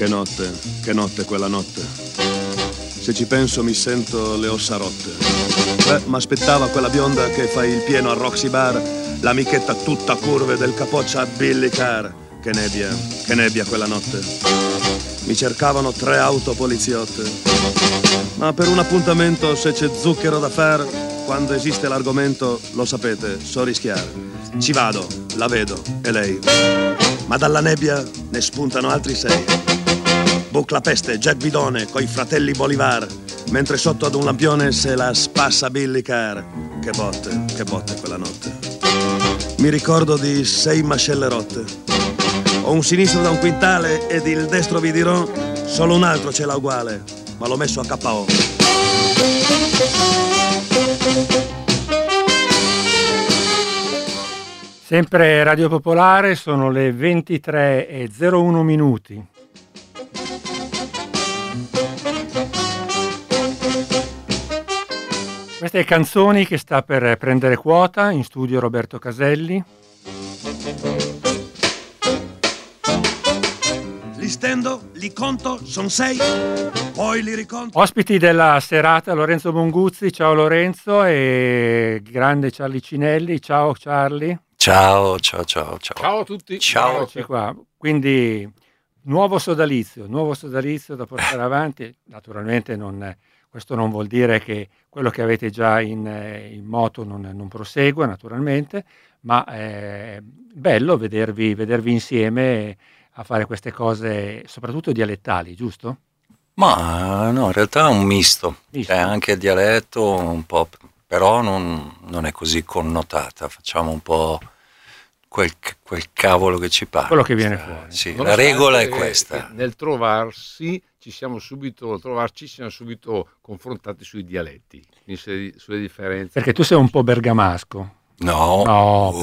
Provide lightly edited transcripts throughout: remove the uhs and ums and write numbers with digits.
Che notte quella notte. Se ci penso mi sento le ossa rotte. M'aspettava quella bionda che fa il pieno al Roxy Bar, l'amichetta tutta curve del capoccia a Billy Carr. Che nebbia quella notte. Mi cercavano 3 auto poliziotte. Ma per un appuntamento, se c'è zucchero da far, quando esiste l'argomento, lo sapete, so rischiare. Ci vado, la vedo, e lei. Ma dalla nebbia ne spuntano altri 6. Bucla Peste, Jack Bidone, coi fratelli Bolivar, mentre sotto ad un lampione se la spassa Billy Carr. Che botte quella notte. Mi ricordo di 6 mascelle rotte. Ho un sinistro da un quintale ed il destro vi dirò, solo un altro ce l'ha uguale, ma l'ho messo a KO. Sempre Radio Popolare, sono le 23:01 minuti. Queste canzoni che sta per prendere quota, in studio Roberto Caselli. Li stendo, li conto, son 6, poi li riconto. Ospiti della serata Lorenzo Monguzzi, ciao Lorenzo, e grande Charlie Cinelli, ciao Charlie. Ciao. Ciao a tutti. Ciao. Eccoci qua. Quindi nuovo sodalizio da portare avanti. Naturalmente questo non vuol dire che quello che avete già in moto non prosegue, naturalmente, ma è bello vedervi insieme a fare queste cose, soprattutto dialettali, giusto? Ma no, in realtà è un misto. Cioè, anche il dialetto un po', però non è così connotata, facciamo un po' quel cavolo che ci pare. Quello che viene fuori. Sì, la regola è questa. Nel trovarci ci siamo subito confrontati sui dialetti, sulle differenze. Perché tu sei un po' bergamasco. No.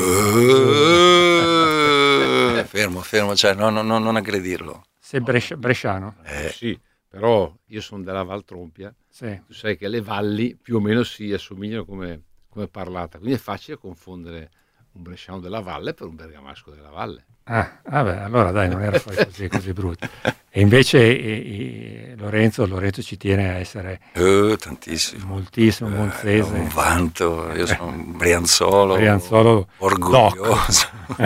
Fermo, cioè non aggredirlo. Sei bresciano? Sì, però io sono della Val Trompia. Sì. Tu sai che le valli più o meno si assomigliano come parlata, quindi è facile confondere un bresciano della valle per un bergamasco della valle. Vabbè, allora dai, non era poi così brutto. E invece Lorenzo ci tiene a essere tantissimo, moltissimo monzese. Un vanto, io sono un brianzolo orgoglioso.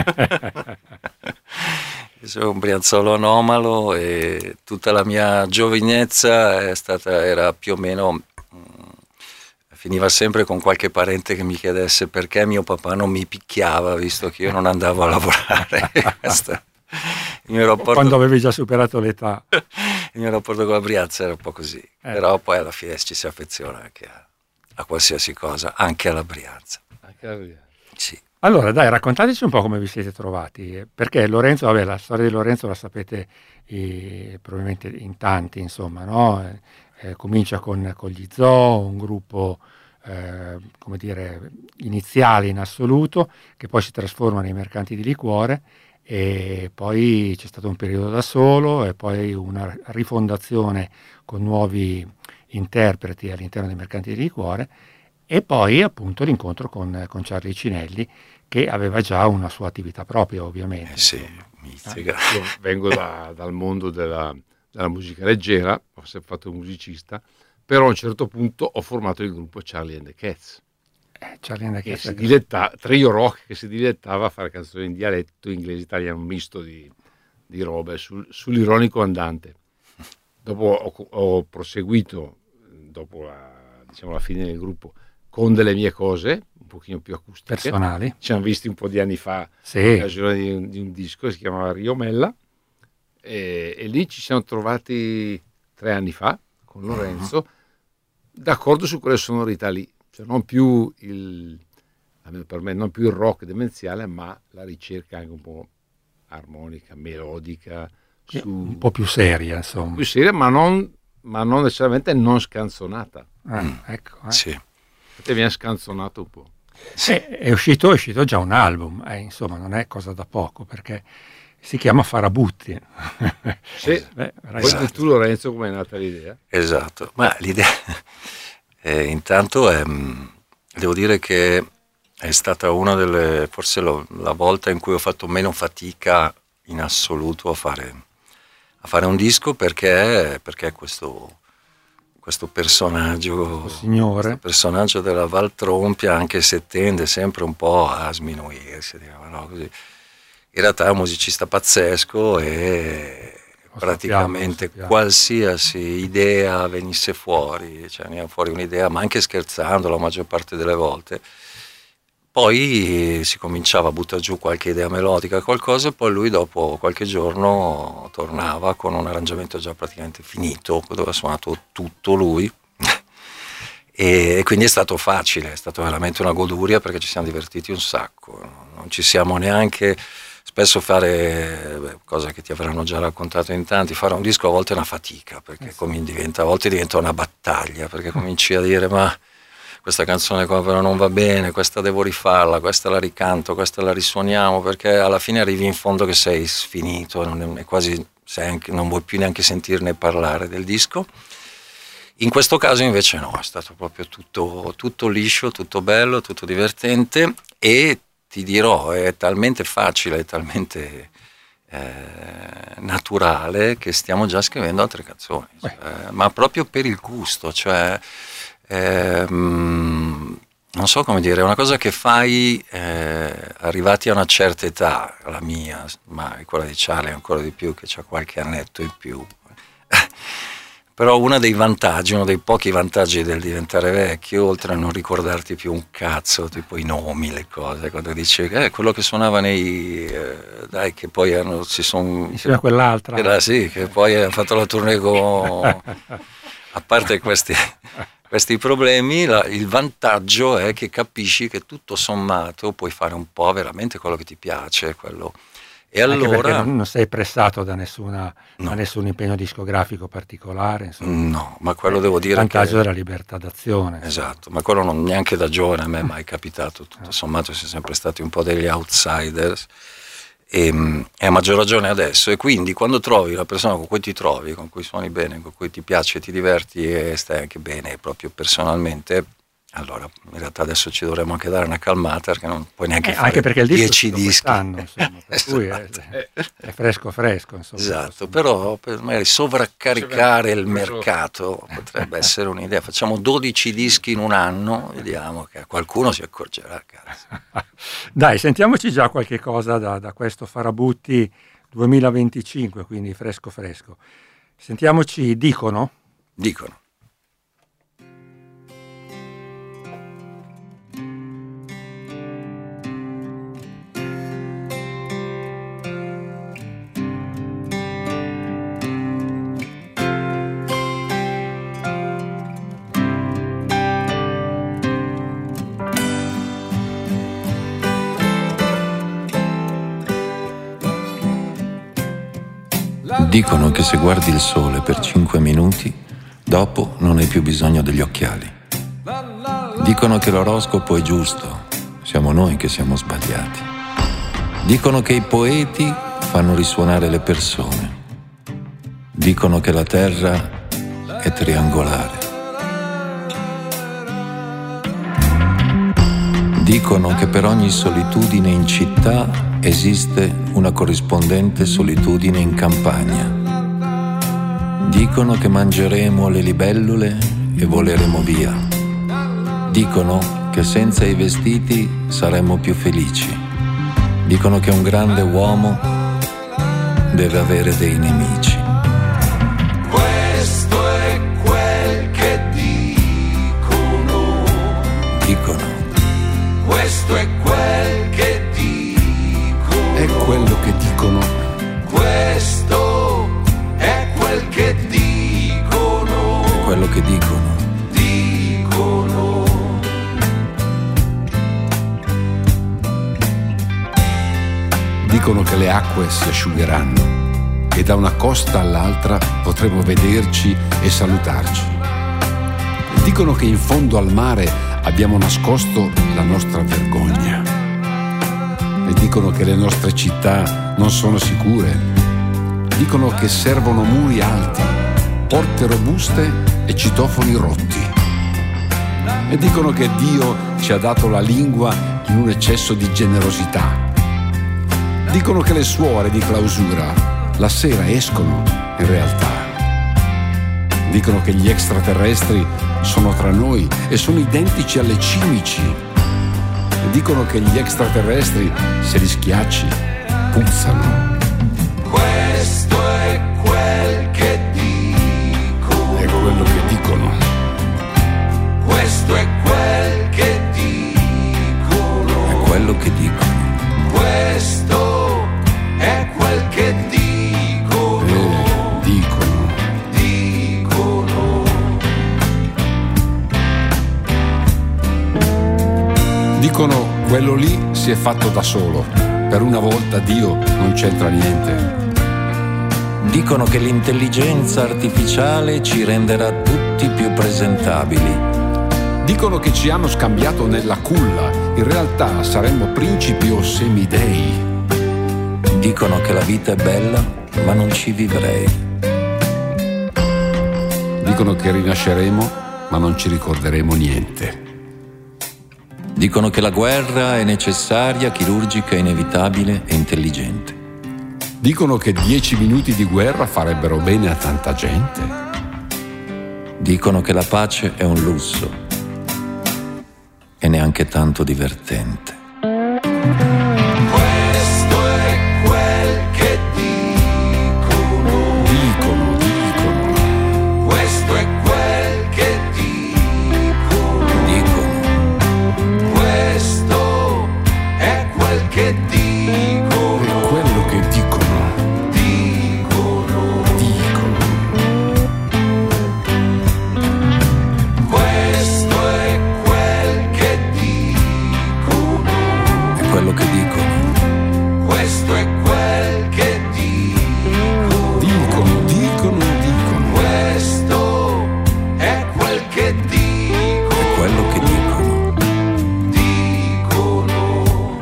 Io sono un brianzolo anomalo e tutta la mia giovinezza era più o meno, finiva sempre con qualche parente che mi chiedesse perché mio papà non mi picchiava visto che io non andavo a lavorare. Il mio rapporto, quando avevi già superato l'età. Il mio rapporto con la Brianza era un po' così, però poi alla fine ci si affeziona anche a qualsiasi cosa, anche alla Brianza. Sì. Allora dai, raccontateci un po' come vi siete trovati, perché Lorenzo, la storia di Lorenzo la sapete probabilmente in tanti, insomma, no? Comincia con gli Zoo, un gruppo come dire iniziale in assoluto, che poi si trasforma nei Mercanti di Liquore, e poi c'è stato un periodo da solo e poi una rifondazione con nuovi interpreti all'interno dei Mercanti di Liquore, e poi appunto l'incontro con Charlie Cinelli, che aveva già una sua attività propria, ovviamente. Sì, io vengo dal mondo della musica leggera, ho sempre fatto il musicista, però a un certo punto ho formato il gruppo Charlie and the Cats. Trio rock che si dilettava a fare canzoni in dialetto inglese italiano, un misto di robe sull'ironico andante. Dopo ho proseguito, dopo la fine del gruppo, con delle mie cose un pochino più acustiche, personali. Ci siamo visti un po' di anni fa, sì, in occasione di un disco che si chiamava Rio Mella, e lì ci siamo trovati 3 anni fa con Lorenzo, d'accordo su quelle sonorità lì, cioè non più per me non più il rock demenziale, ma la ricerca anche un po' armonica, melodica, un po' più seria, insomma. Più seria, ma non necessariamente non scanzonata. Ecco. Sì. Te mi ha scanzonato un po'. Sì. È uscito già un album, insomma non è cosa da poco, perché si chiama Farabutti. Sì. Poi tu Lorenzo, come è nata l'idea? Esatto, ma l'idea intanto devo dire che è stata una delle, forse la volta in cui ho fatto meno fatica in assoluto a fare un disco perché questo personaggio, questo personaggio della Valtrompia, anche se tende sempre un po' a sminuirsi, diciamo, no? Così, in realtà è un musicista pazzesco e praticamente qualsiasi idea venisse fuori, cioè veniva fuori un'idea, ma anche scherzando la maggior parte delle volte, poi si cominciava a buttare giù qualche idea melodica, qualcosa, e poi lui dopo qualche giorno tornava con un arrangiamento già praticamente finito, dove ha suonato tutto lui. E quindi è stato facile, è stato veramente una goduria, perché ci siamo divertiti un sacco, non ci siamo neanche... Spesso fare, cosa che ti avranno già raccontato in tanti, fare un disco a volte è una fatica, perché a volte diventa una battaglia, perché cominci a dire ma questa canzone qua però non va bene, questa devo rifarla, questa la ricanto, questa la risuoniamo, perché alla fine arrivi in fondo che sei sfinito, non vuoi più neanche sentirne parlare del disco. In questo caso invece no, è stato proprio tutto liscio, tutto bello, tutto divertente, e ti dirò, è talmente facile, è talmente naturale che stiamo già scrivendo altre canzoni, ma proprio per il gusto, cioè non so come dire, è una cosa che fai arrivati a una certa età, la mia, ma quella di Charlie ancora di più, che c'ha qualche annetto in più. Però uno dei pochi vantaggi del diventare vecchio, oltre a non ricordarti più un cazzo, tipo i nomi, le cose, quando dici quello che suonava dai, che poi insieme a quell'altra. Sì, che poi hanno fatto la tournée con... A parte questi problemi, il vantaggio è che capisci che tutto sommato puoi fare un po' veramente quello che ti piace, quello... E anche allora perché non sei pressato da nessun impegno discografico particolare, insomma. No, ma quello devo dire il vantaggio della libertà d'azione. Esatto, ma quello non neanche da giovane a me è mai capitato, tutto sommato siamo sempre stati un po' degli outsiders, e a maggior ragione adesso, e quindi quando trovi la persona con cui ti trovi, con cui suoni bene, con cui ti piace, ti diverti e stai anche bene proprio personalmente, allora in realtà adesso ci dovremmo anche dare una calmata, perché non puoi neanche fare anche perché il 10 dischi insomma, per cui è fresco insomma. Esatto, però per magari sovraccaricare il mercato potrebbe essere un'idea. Facciamo 12 dischi in un anno, vediamo che qualcuno si accorgerà, cazzo. Dai, sentiamoci già qualche cosa da questo Farabutti 2025, quindi fresco. Sentiamoci Dicono. Dicono che se guardi il sole per 5 minuti, dopo non hai più bisogno degli occhiali. Dicono che l'oroscopo è giusto, siamo noi che siamo sbagliati. Dicono che i poeti fanno risuonare le persone. Dicono che la terra è triangolare. Dicono che per ogni solitudine in città esiste una corrispondente solitudine in campagna. Dicono che mangeremo le libellule e voleremo via. Dicono che senza i vestiti saremmo più felici. Dicono che un grande uomo deve avere dei nemici. Questo è quel che dicono. Questo è quel che dicono. È quello che dicono. Questo è quel che dicono. È quello che dicono. Dicono che le acque si asciugheranno e da una costa all'altra potremo vederci e salutarci. Dicono che in fondo al mare abbiamo nascosto la nostra vergogna. E dicono che le nostre città non sono sicure. Dicono che servono muri alti, porte robuste e citofoni rotti. E dicono che Dio ci ha dato la lingua in un eccesso di generosità. Dicono che le suore di clausura la sera escono in realtà. Dicono che gli extraterrestri sono tra noi e sono identici alle cimici. E dicono che gli extraterrestri, se li schiacci, puzzano. Questo è quel che dicono. È quello che dicono. Questo è quel che dicono. È quello che dicono. Questo è quel che dicono. Dicono quello lì si è fatto da solo. Per una volta Dio non c'entra niente. Dicono che l'intelligenza artificiale ci renderà tutti più presentabili. Dicono che ci hanno scambiato nella culla. In realtà saremmo principi o semidei. Dicono che la vita è bella, ma non ci vivrei. Dicono che rinasceremo, ma non ci ricorderemo niente. Dicono che la guerra è necessaria, chirurgica, inevitabile e intelligente. Dicono che 10 minuti di guerra farebbero bene a tanta gente. Dicono che la pace è un lusso e neanche tanto divertente. Questo è quel che dicono. Dicono. Questo è quel che dicono. Questo è quel che dicono. È quello che dicono. Dicono. Questo è quel che dicono. È quello che dicono. Questo è quel che dicono. Dicono. Questo è quel che dicono. È quello che dicono. Dicono.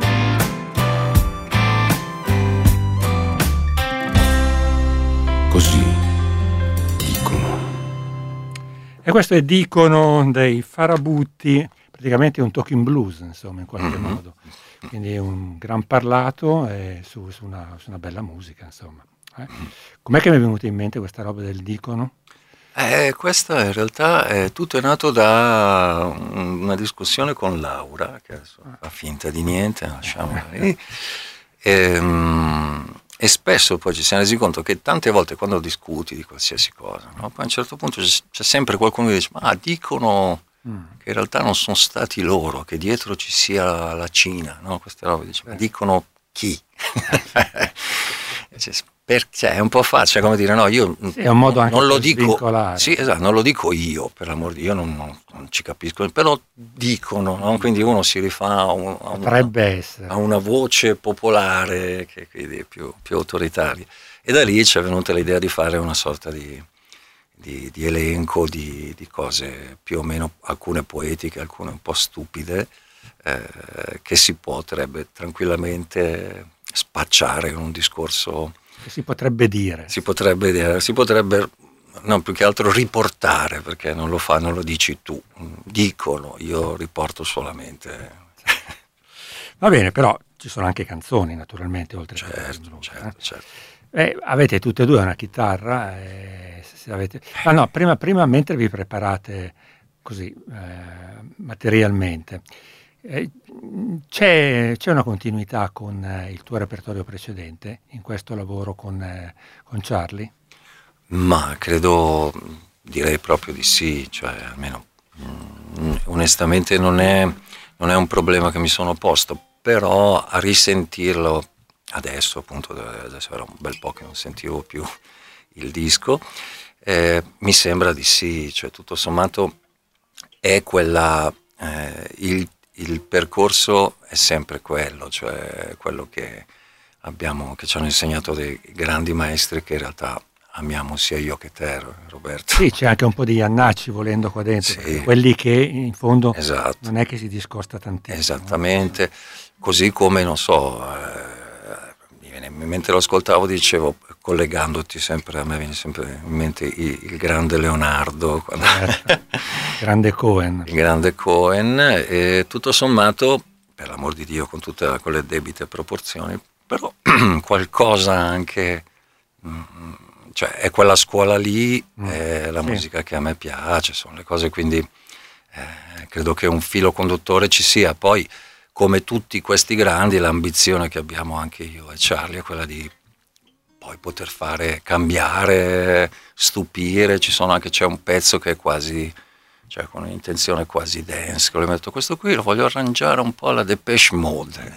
Così dicono. E questo è Dicono dei Farabutti, praticamente un talking blues, insomma, in qualche modo. Quindi un gran parlato su una bella musica, insomma. Com'è che mi è venuta in mente questa roba del Dicono? Questa in realtà tutto è nato da una discussione con Laura, che adesso fa finta di niente, lasciamola lì. E spesso poi ci siamo resi conto che tante volte quando discuti di qualsiasi cosa, no? Poi a un certo punto c'è sempre qualcuno che dice: ma dicono che in realtà non sono stati loro, che dietro ci sia la Cina, no? Queste robe, dice, ma dicono chi? Perché è un po' facile, come dire, no, io È un modo anche non lo per dico, svincolare. sì, esatto, non lo dico io, per l'amor di Dio, non ci capisco, però dicono, no? Quindi uno si rifà Potrebbe essere. a una voce popolare che quindi è più autoritaria. E da lì ci è venuta l'idea di fare una sorta di elenco di cose più o meno, alcune poetiche, alcune un po' stupide, che si potrebbe tranquillamente spacciare in un discorso. Si potrebbe dire. Si potrebbe no, più che altro riportare, perché non lo dici tu, dicono, io riporto solamente. Va bene, però ci sono anche canzoni, naturalmente, oltre a Certo. avete tutte e due una chitarra, se avete. No, prima mentre vi preparate così materialmente, c'è una continuità con il tuo repertorio precedente in questo lavoro con Charlie? Ma direi proprio di sì, cioè almeno onestamente non è un problema che mi sono posto, però a risentirlo adesso, appunto, adesso era un bel po' che non sentivo più il disco, mi sembra di sì, cioè tutto sommato è quella, il percorso è sempre quello, cioè quello che ci hanno insegnato dei grandi maestri che in realtà amiamo sia io che te, Roberto. Sì, c'è anche un po' di Iannacci volendo qua dentro, Sì. quelli che in fondo Esatto. non è che si discosta tantissimo. Esattamente, così come, non so, mentre lo ascoltavo dicevo, collegandoti sempre, a me viene sempre in mente il grande Leonardo, Grande Cohen. il grande Cohen, e tutto sommato, per l'amor di Dio, con tutte quelle debite proporzioni, però qualcosa anche cioè è quella scuola lì, è la musica che a me piace, sono le cose, quindi credo che un filo conduttore ci sia. Poi, come tutti questi grandi, l'ambizione che abbiamo anche io e Charlie è quella di poi poter fare, cambiare, stupire. C'è un pezzo che è quasi, cioè con un'intenzione quasi dance, che ho detto questo qui lo voglio arrangiare un po' alla Depeche Mode.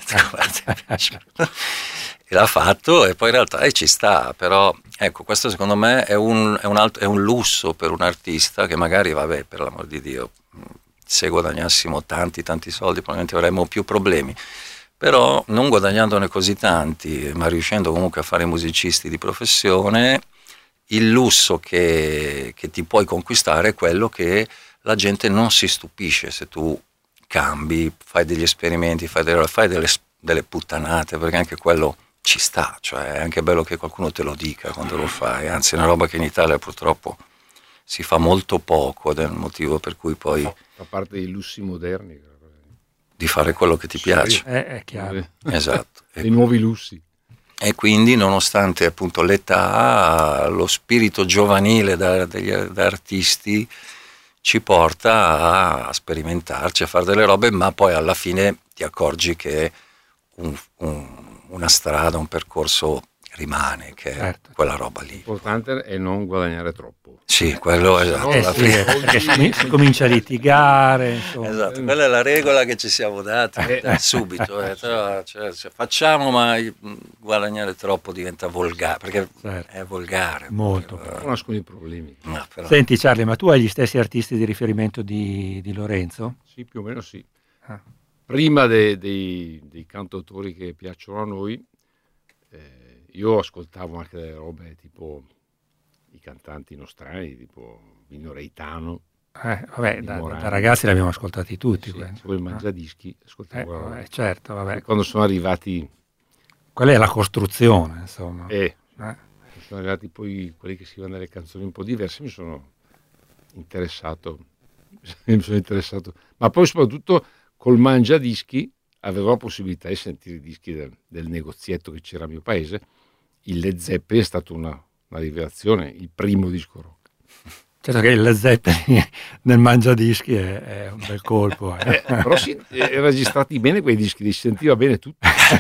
E l'ha fatto, e poi in realtà ci sta, però ecco, questo secondo me è un lusso per un artista che magari, vabbè, per l'amor di Dio, se guadagnassimo tanti soldi probabilmente avremmo più problemi, però non guadagnandone così tanti, ma riuscendo comunque a fare musicisti di professione, il lusso che ti puoi conquistare è quello che la gente non si stupisce se tu cambi, fai degli esperimenti, fai delle puttanate, perché anche quello ci sta, cioè è anche bello che qualcuno te lo dica quando lo fai, anzi è una roba che in Italia purtroppo si fa molto poco, ed è il motivo per cui poi fa parte dei lussi moderni, di fare quello che ti piace. È chiaro. Esatto. I nuovi lussi. E quindi, nonostante appunto l'età, lo spirito giovanile da artisti ci porta a sperimentarci, a fare delle robe, ma poi alla fine ti accorgi che una strada, un percorso rimane, che è quella roba lì. L'importante è non guadagnare troppo. Sì, quello è esatto. Perché si comincia a litigare, insomma. Esatto, quella è la regola che ci siamo dati subito. Cioè, facciamo, ma guadagnare troppo diventa volgare, perché è volgare. Molto. Conoscono i problemi. No, però. Senti Charlie, ma tu hai gli stessi artisti di riferimento di Lorenzo? Sì, più o meno sì. Prima dei cantautori che piacciono a noi, io ascoltavo anche delle robe tipo i cantanti nostrani, tipo Vino Reitano. Vabbè, da ragazzi li abbiamo ascoltati tutti. Sì, poi Mangiadischi, ascoltavo. Certo, vabbè. Quando sono arrivati... Quella è la costruzione, insomma. Sono arrivati poi quelli che scrivono delle canzoni un po' diverse, mi sono interessato. Ma poi soprattutto col Mangiadischi avevo la possibilità di sentire i dischi del negozietto che c'era al mio paese. Il Led Zeppelin è stata una rivelazione, il primo disco rock. Certo che il Led Zeppelin nel Mangiadischi è un bel colpo. Però registrati bene quei dischi, li sentiva bene tutto.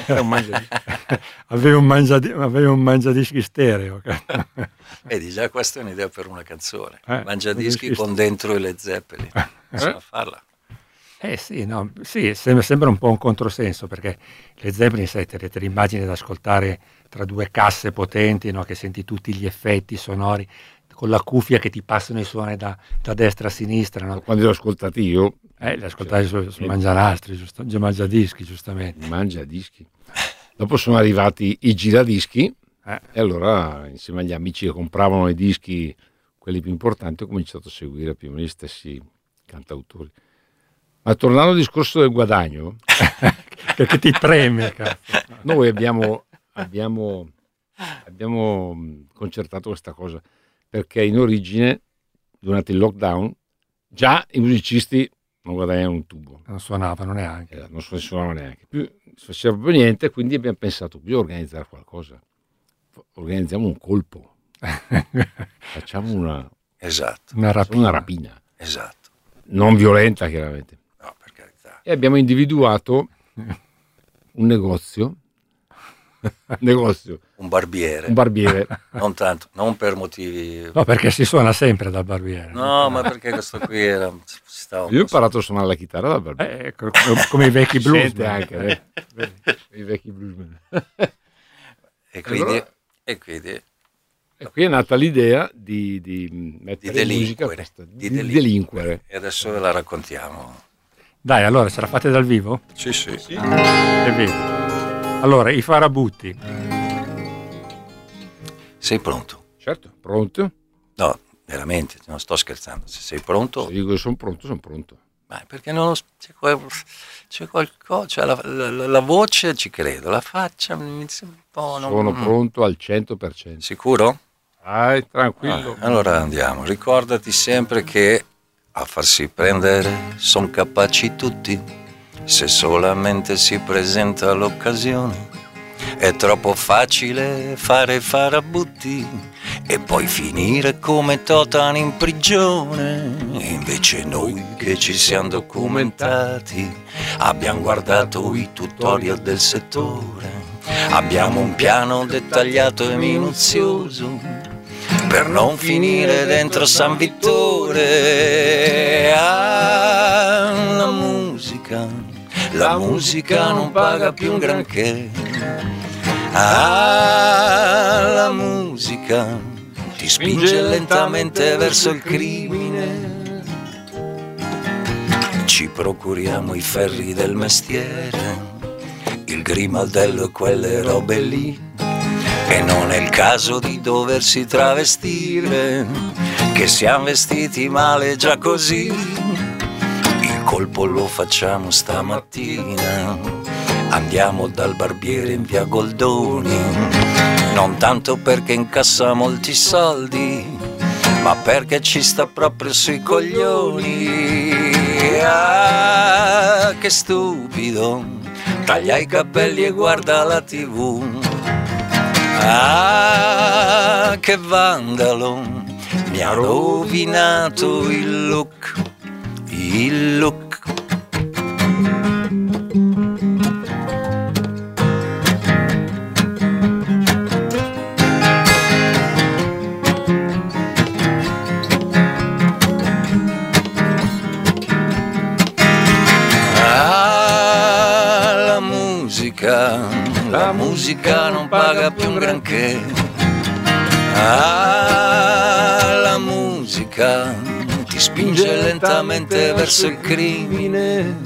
Avevi un Mangiadischi stereo. Vedi, già questa è un'idea per una canzone. Mangiadischi con dentro il Led Zeppelin. Possiamo farla. Sì, sembra un po' un controsenso, perché le Zeppelin, sai, te le immagini da ascoltare tra due casse potenti, no? Che senti tutti gli effetti sonori, con la cuffia che ti passano i suoni da destra a sinistra. No? Quando li ho ascoltati io... Li ascoltavi su Mangianastri, Mangiadischi, giustamente. Mangiadischi. Dopo sono arrivati i giradischi, e allora insieme agli amici che compravano i dischi, quelli più importanti, ho cominciato a seguire più o meno gli stessi cantautori. Ma tornando al discorso del guadagno, perché ti preme, cazzo. Noi abbiamo concertato questa cosa, perché in origine, durante il lockdown, già i musicisti non guadagnavano un tubo. Non suonavano neanche. Non suonavano neanche. Più non si faceva proprio niente, quindi abbiamo pensato, bisogna organizzare qualcosa. Organizziamo un colpo. Facciamo una rapina. Esatto. Non violenta, chiaramente. No, per carità. E abbiamo individuato un negozio. Un barbiere. Non tanto, non per motivi... No, perché si suona sempre dal barbiere. No, ma perché questo qui era... Io ho imparato a suonare la chitarra dal barbiere. Come i vecchi bluesman. Anche, i vecchi bluesman. E quindi... E qui è nata l'idea di mettere musica di delinquere. E adesso ve la raccontiamo. Dai, allora, ce la fate dal vivo? Sì. È vero. Allora, i Farabutti. Sei pronto? Certo, pronto? No, veramente, non sto scherzando. Se sei pronto... Se dico che sono pronto. Ma perché non c'è qualcosa, cioè la voce ci credo, la faccia mi sembra un po'... Sono pronto al 100%. Sicuro? Vai, tranquillo. Allora andiamo, ricordati sempre che a farsi prendere son capaci tutti, se solamente si presenta l'occasione. È troppo facile fare farabutti e poi finire come Totan in prigione. Invece noi che ci siamo documentati abbiamo guardato i tutorial del settore, abbiamo un piano dettagliato e minuzioso per non finire dentro San Vittore. La musica non paga più un granché. La musica ti spinge lentamente verso il crimine. Ci procuriamo i ferri del mestiere, il grimaldello e quelle robe lì. E non è il caso di doversi travestire, che siamo vestiti male già così. Il colpo lo facciamo stamattina, andiamo dal barbiere in via Goldoni, non tanto perché incassa molti soldi, ma perché ci sta proprio sui coglioni. Ah, che stupido, taglia i capelli e guarda la TV. Ah, che vandalo, mi ha rovinato il look, il look. La musica non paga più un granché. La musica ti spinge lentamente verso il crimine.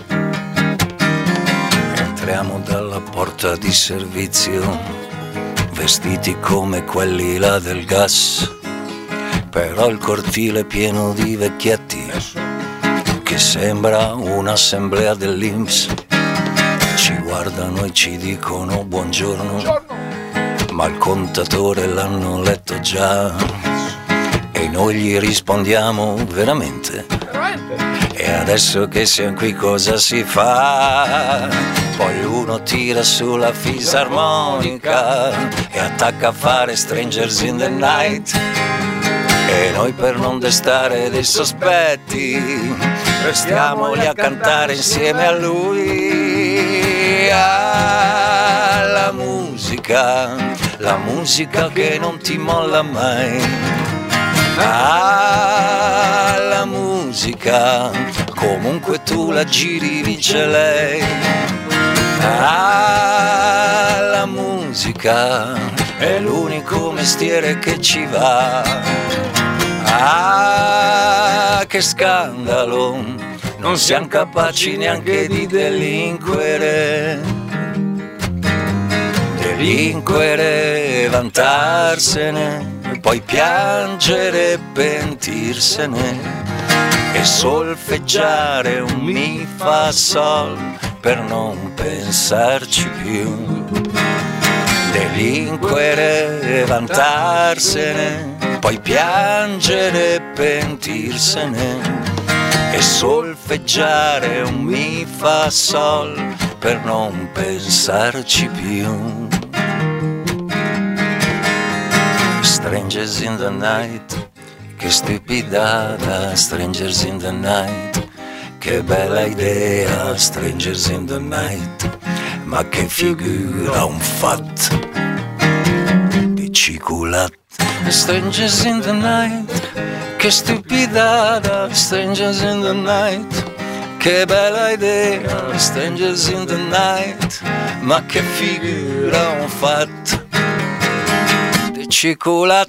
Entriamo dalla porta di servizio, vestiti come quelli là del gas, però il cortile è pieno di vecchietti che sembra un'assemblea dell'INPS. Ci guardano e ci dicono buongiorno, ma il contatore l'hanno letto già. E noi gli rispondiamo veramente? E adesso che siamo qui cosa si fa? Poi uno tira sulla fisarmonica e attacca a fare Strangers in the Night. E noi per non destare dei sospetti restiamo lì a cantare insieme a lui. La musica che non ti molla mai. La musica, comunque tu la giri vince lei. La musica è l'unico mestiere che ci va. Che scandalo, non siamo capaci neanche di delinquere, vantarsene, e poi piangere e pentirsene, e solfeggiare un mi fa sol per non pensarci più. Delinquere, vantarsene, poi piangere e pentirsene, e solfeggiare un mi fa sol per non pensarci più. Strangers in the night, che stupidata. Strangers in the night, che bella idea. Strangers in the night, ma che figura un fat di ciculat. Strangers in the night, che stupidata. Strangers in the night, che bella idea. Strangers in the night, ma che figura un fat di ciculat.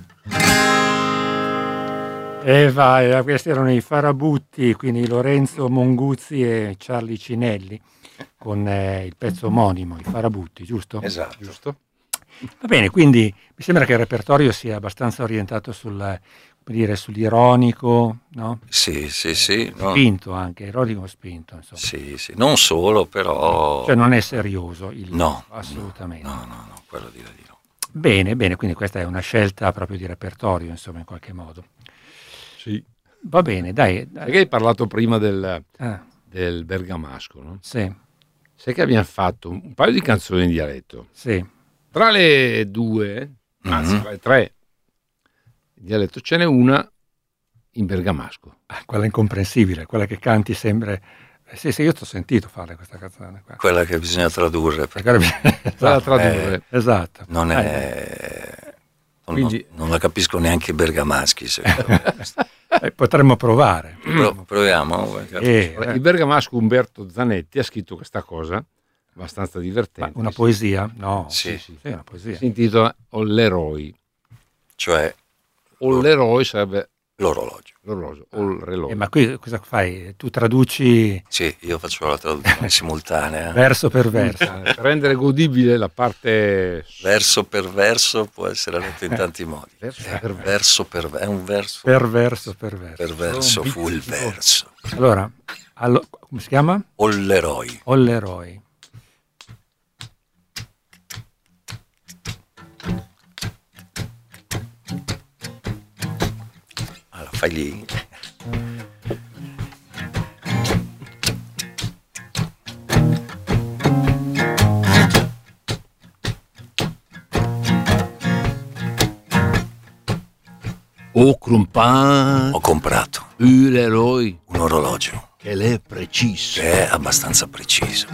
E vai, questi erano i Farabutti, quindi Lorenzo Monguzzi e Charlie Cinelli, con il pezzo omonimo, i Farabutti, giusto? Esatto. Giusto? Va bene, quindi mi sembra che il repertorio sia abbastanza orientato sull'ironico, no? Sì. Spinto anche, ironico spinto, insomma. Sì, non solo, però... Cioè non è serioso No. assolutamente. No, quello direi di no. Bene, quindi questa è una scelta proprio di repertorio, insomma, in qualche modo. Sì. Va bene, dai. Perché hai parlato prima del Ah, bergamasco, no? sì. sai che abbiamo fatto un paio di canzoni in dialetto. Sì. Tra le due, anzi le tre in dialetto, ce n'è una in bergamasco. Quella incomprensibile, quella che canti sempre. Sì, io ti ho sentito fare questa canzone qua. Quella che bisogna tradurre. Quella Da tradurre. Esatto. Non è... Quindi- non la capisco neanche i bergamaschi, secondo me. Potremmo provare. Proviamo. Il bergamasco Umberto Zanetti ha scritto questa cosa abbastanza Ma divertente. una poesia? No. Sì. Sì, una poesia. Si intitola Olleroi. Cioè Olleroi sarebbe l'orologio. l'orologio. Olleroi. Ma qui cosa fai? Tu traduci Sì, io faccio la traduzione simultanea. verso per verso. Per rendere godibile la parte Verso per verso può essere letto in tanti modi. È un verso Per verso per verso. per verso, fu il verso. Allora, come si chiama? Olleroi. Olleroi. Allora, fai lì. O crumpan Ho comprato Olleroi un orologio che l'è preciso. che è abbastanza preciso.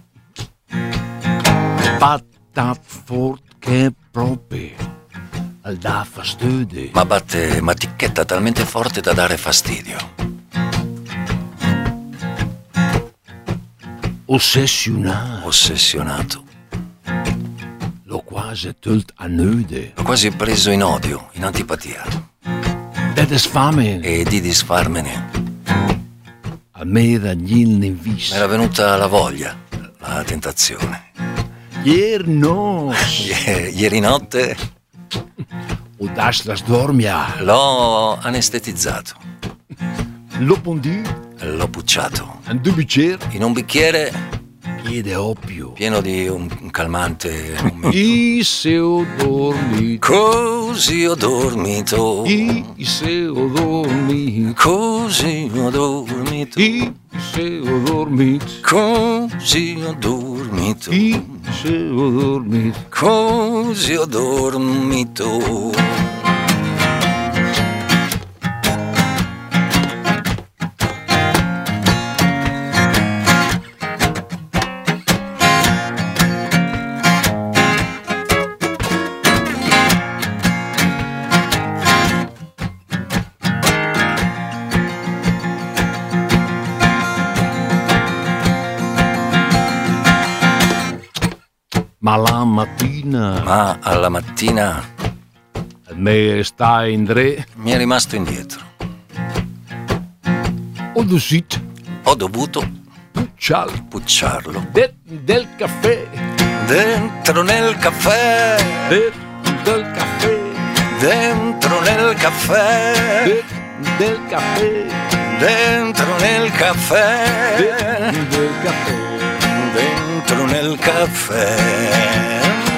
Patat fort che proprio al da fastidio. Ma batte maticchetta talmente forte da dare fastidio. Ossessionato. L'ho quasi tolto a nude. L'ho quasi preso in odio, in antipatia. Dat is fame. E di disfarmene. A me da gli vis. Mi era venuta la voglia, la tentazione. No. Ieri notte O das las dormia. l'ho anestetizzato, Lo pondi. l'ho pucciato Un due bicchiere. in un bicchiere Chiede oppio. pieno di un calmante. I se ho dormito. Così ho dormito, I se ho dormito. così ho dormito, I se ho dormito. così ho dormito, I se ho dormito. così ho dormito. Ma la mattina Ma alla mattina me sta in dre. mi è rimasto indietro. Ho dovuto Ho dovuto pucciarlo. pucciarlo Del caffè. dentro nel caffè, Del caffè. dentro nel caffè, Del caffè. dentro nel caffè, Del caffè. dentro nel caffè.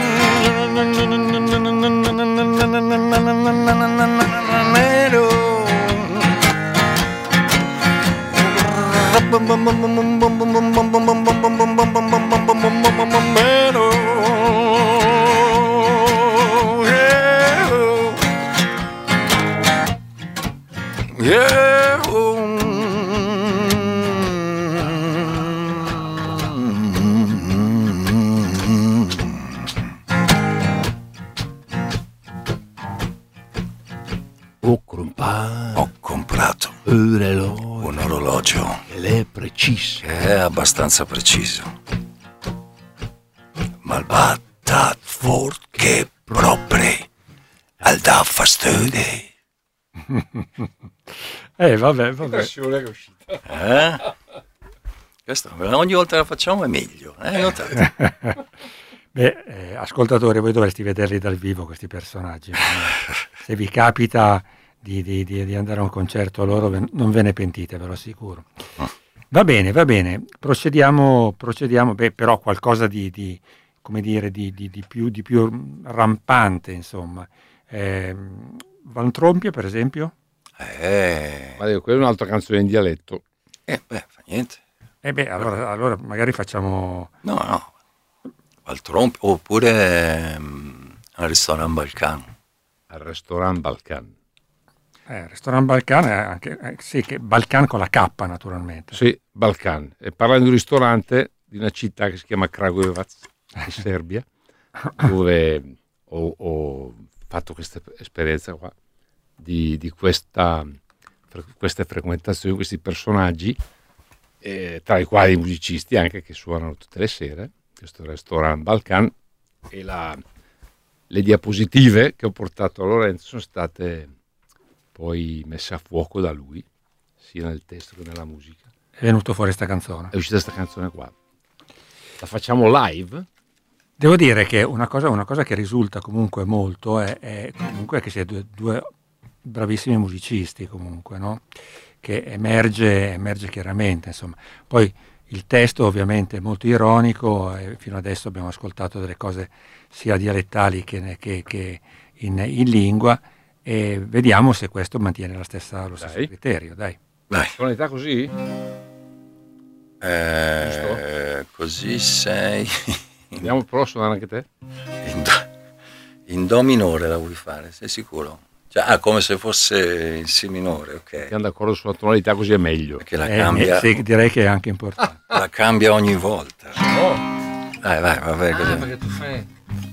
Ho comprato un orologio Lei è preciso. che è abbastanza preciso, ma il battat fort che proprio al dà fastidio. Vabbè. Che è uscita. Questo, ogni volta che la facciamo è meglio. Notate? Beh, ascoltatori, voi dovreste vederli dal vivo questi personaggi. Se vi capita di andare a un concerto loro, non ve ne pentite, ve lo assicuro. Va bene. Procediamo. Beh, però qualcosa di più rampante, insomma. Van Trompie, per esempio? Ma dico, quella è un'altra canzone in dialetto. Fa niente. Allora magari facciamo... No, al Trompi, oppure al ristorante Balkan. Al ristorante Balkan. Ristorante Balkan è anche... sì, che Balkan con la K naturalmente. Sì, Balkan. E parlando di un ristorante di una città che si chiama Kragujevac, in Serbia, dove ho fatto questa esperienza qua di queste frequentazioni, questi personaggi, tra i quali i musicisti anche che suonano tutte le sere, questo ristorante Balkan, e le diapositive che ho portato a Lorenzo sono state poi messe a fuoco da lui, sia nel testo che nella musica. È venuto fuori sta canzone. È uscita questa canzone qua. La facciamo live? Devo dire che una cosa che risulta comunque molto è comunque che siete due bravissimi musicisti comunque, no? Che emerge chiaramente, insomma. Poi il testo ovviamente è molto ironico e fino adesso abbiamo ascoltato delle cose sia dialettali che in lingua, e vediamo se questo mantiene lo stesso criterio, dai. Tonalità così? Così sei. Andiamo però a suonare anche te? In do minore la vuoi fare, sei sicuro? Cioè, come se fosse in si minore, ok. Siamo d'accordo sulla tonalità, così è meglio. Perché la cambia. Sì, direi che è anche importante. La cambia ogni volta. Oh. Vai, vabbè, così. Perché tu fai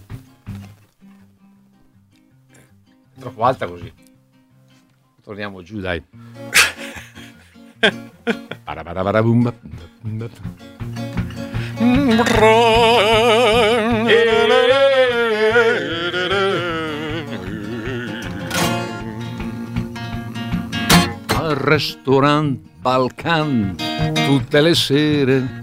troppo alta così. Torniamo giù, dai. Al ristorante Balkan tutte le sere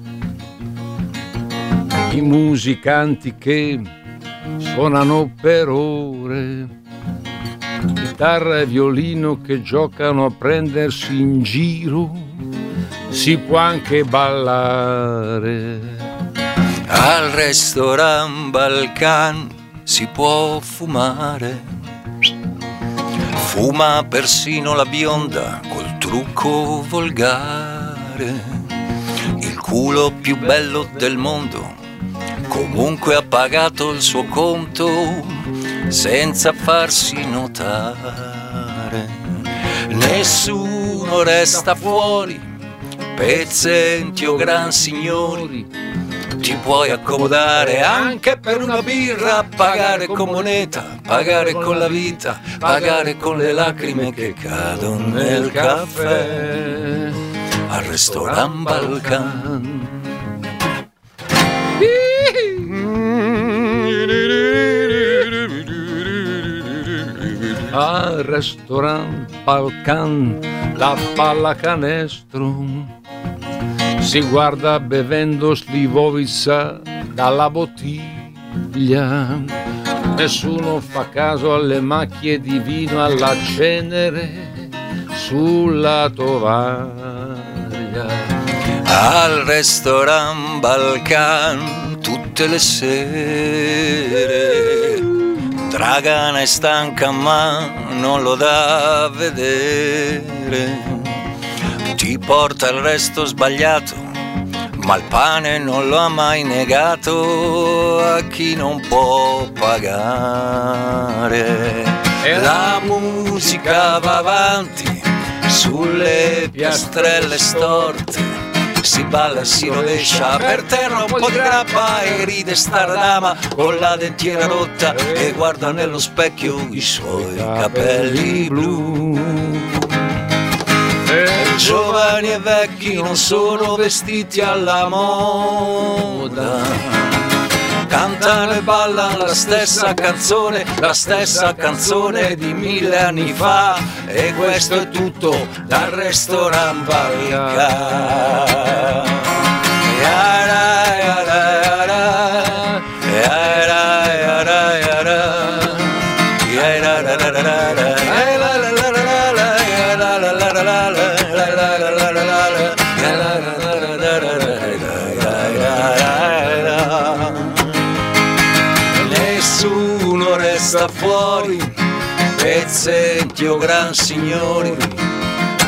i musicanti che suonano per ore, chitarra e violino che giocano a prendersi in giro, si può anche ballare. Al ristorante Balkan si può fumare, fuma persino la bionda col trucco volgare, il culo più bello del mondo comunque ha pagato il suo conto senza farsi notare. Nessuno resta fuori, pezzenti o gran signori, ti puoi accomodare anche per una birra, pagare con moneta, pagare con la vita, pagare con le lacrime che cadono nel caffè al ristorante Balkan. Al ristorante Balkan la pallacanestro si guarda bevendo slivovica dalla bottiglia, nessuno fa caso alle macchie di vino, alla cenere sulla tovaglia. Al ristorante Balkan tutte le sere Dragana è stanca ma non lo dà a vedere, ti porta il resto sbagliato, ma il pane non lo ha mai negato a chi non può pagare. E la musica va avanti sulle piastrelle storte, si balla e si rovescia per terra un po' di grappa e ride sta dama con la dentiera rotta e guarda nello specchio i suoi capelli blu. Giovani e vecchi non sono vestiti alla moda, cantano e ballano la stessa canzone di 1000 anni fa, e questo è tutto dal ristorante Balkan. Nessuno resta fuori, pezzenti o gran signori,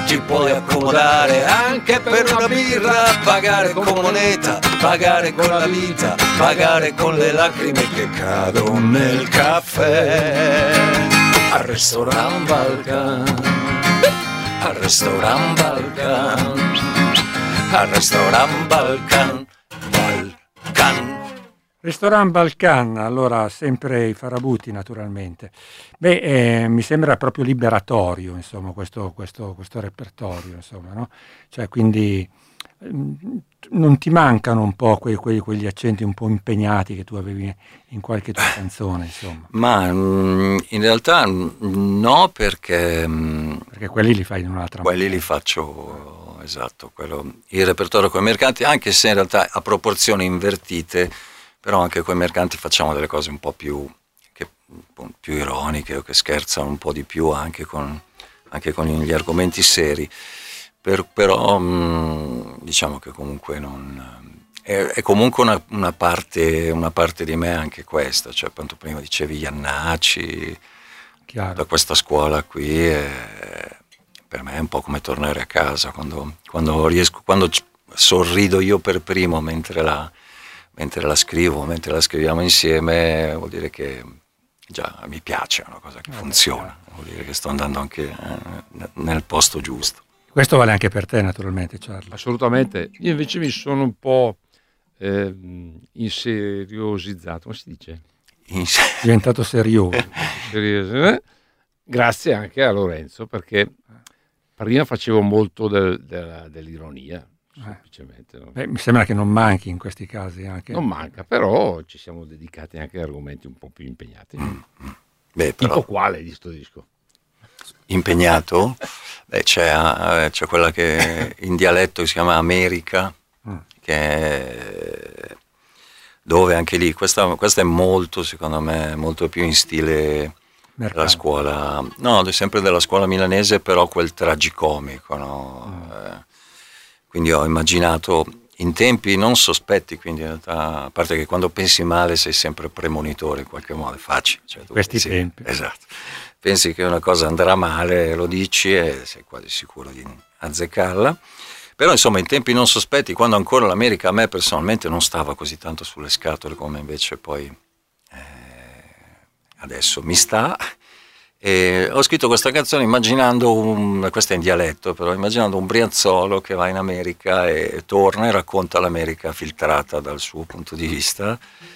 ti puoi accomodare anche per una birra, pagare con moneta, pagare con la vita, pagare con le lacrime che cadono nel caffè. Al ristorante Balkan, al ristorante Balkan, al ristorante Balkan, Balkan. Ristorante Balkan, allora sempre i Farabutti naturalmente. Mi sembra proprio liberatorio, insomma, questo repertorio, insomma, no? Cioè, quindi non ti mancano un po' quegli accenti un po' impegnati che tu avevi in qualche tua canzone, insomma? Ma in realtà no, perché quelli li fai in un'altra quelli maniera. li faccio, esatto, il repertorio con i mercanti, anche se in realtà a proporzioni invertite, però anche con i mercanti facciamo delle cose un po' più ironiche o che scherzano un po' di più anche con gli argomenti seri. Però diciamo che comunque è comunque una parte di me anche questa, cioè appunto prima dicevi Iannacci, da questa scuola qui, per me è un po' come tornare a casa quando sorrido io per primo mentre la scrivo, mentre la scriviamo insieme, vuol dire che già mi piace, è una cosa che funziona, vuol dire che sto andando anche nel posto giusto. Questo vale anche per te, naturalmente, Charlie. Assolutamente. Io invece mi sono un po' inseriosizzato, come si dice? Diventato serioso. Grazie anche a Lorenzo, perché prima facevo molto dell'ironia, semplicemente. No? Mi sembra che non manchi in questi casi anche. Non manca, però ci siamo dedicati anche a argomenti un po' più impegnati. Però, quale di sto disco? Impegnato? C'è quella che in dialetto si chiama America, dove anche lì questa è molto, secondo me, molto più in stile della scuola, no, sempre della scuola milanese, però quel tragicomico, no? Quindi ho immaginato in tempi non sospetti, quindi in realtà, a parte che quando pensi male sei sempre premonitore in qualche modo, è facile. Cioè, questi tempi. Esatto. Pensi che una cosa andrà male, lo dici e sei quasi sicuro di azzeccarla. Però insomma in tempi non sospetti, quando ancora l'America a me personalmente non stava così tanto sulle scatole come invece poi adesso mi sta, e ho scritto questa canzone immaginando questa è in dialetto, però immaginando un brianzolo che va in America e torna e racconta l'America filtrata dal suo punto di vista.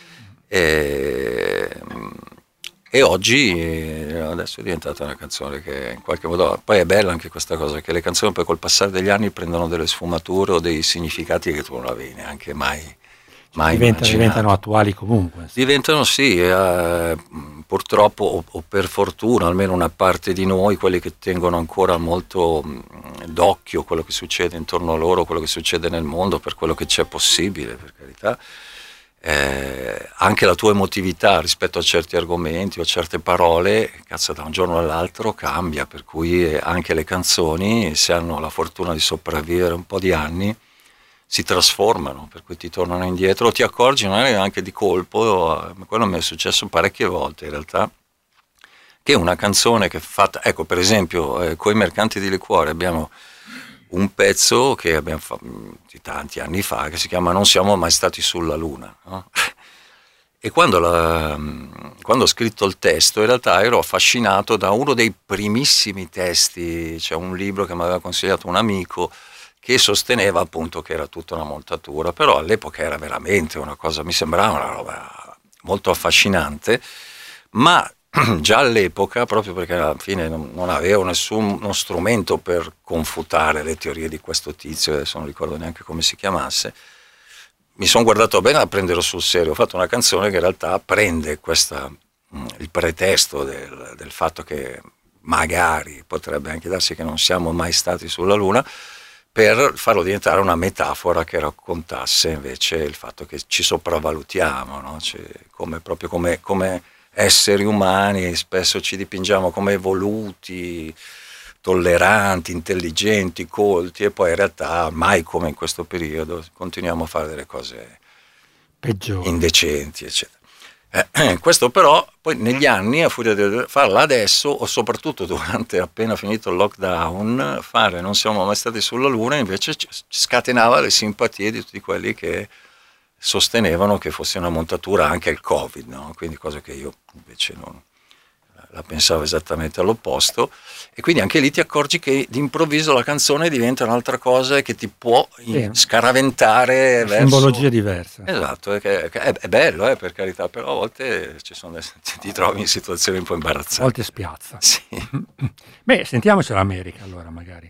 E oggi adesso è diventata una canzone che in qualche modo, poi è bella anche questa cosa, che le canzoni poi col passare degli anni prendono delle sfumature o dei significati che tu non avevi neanche mai diventano attuali comunque. Diventano, sì, purtroppo o per fortuna, almeno una parte di noi, quelli che tengono ancora molto d'occhio quello che succede intorno a loro, quello che succede nel mondo, per quello che c'è possibile, per carità. Anche la tua emotività rispetto a certi argomenti o a certe parole, cazzo, da un giorno all'altro cambia, per cui anche le canzoni, se hanno la fortuna di sopravvivere un po' di anni, si trasformano, per cui ti tornano indietro, o ti accorgi magari anche di colpo, quello mi è successo parecchie volte in realtà, che una canzone che è fatta, ecco per esempio coi Mercanti di Liquore abbiamo un pezzo che abbiamo fatto di tanti anni fa che si chiama Non siamo mai stati sulla Luna, no? E quando ho scritto il testo in realtà ero affascinato da uno dei primissimi testi, c'è un libro che mi aveva consigliato un amico che sosteneva appunto che era tutta una montatura, però all'epoca era veramente una cosa, mi sembrava una roba molto affascinante, ma già all'epoca, proprio perché alla fine non avevo nessuno strumento per confutare le teorie di questo tizio, adesso non ricordo neanche come si chiamasse, mi sono guardato bene a prenderlo sul serio. Ho fatto una canzone che in realtà prende il pretesto del fatto che magari potrebbe anche darsi che non siamo mai stati sulla Luna, per farlo diventare una metafora che raccontasse invece il fatto che ci sopravvalutiamo, no? Cioè, proprio come esseri umani spesso ci dipingiamo come evoluti, tolleranti, intelligenti, colti, e poi in realtà mai come in questo periodo continuiamo a fare delle cose peggiori, indecenti, eccetera. Questo però poi negli anni, a furia di farla adesso o soprattutto durante appena finito il lockdown, fare Non siamo mai stati sulla Luna invece scatenava le simpatie di tutti quelli che sostenevano che fosse una montatura anche il Covid, no? Quindi cosa che io invece non la pensavo esattamente all'opposto, e quindi anche lì ti accorgi che d'improvviso la canzone diventa un'altra cosa e che ti può scaraventare verso simbologie diverse. Esatto, è bello, per carità, però a volte ti trovi in situazioni un po' imbarazzanti. A volte spiazza. Sì. Beh, sentiamoci l'America allora magari.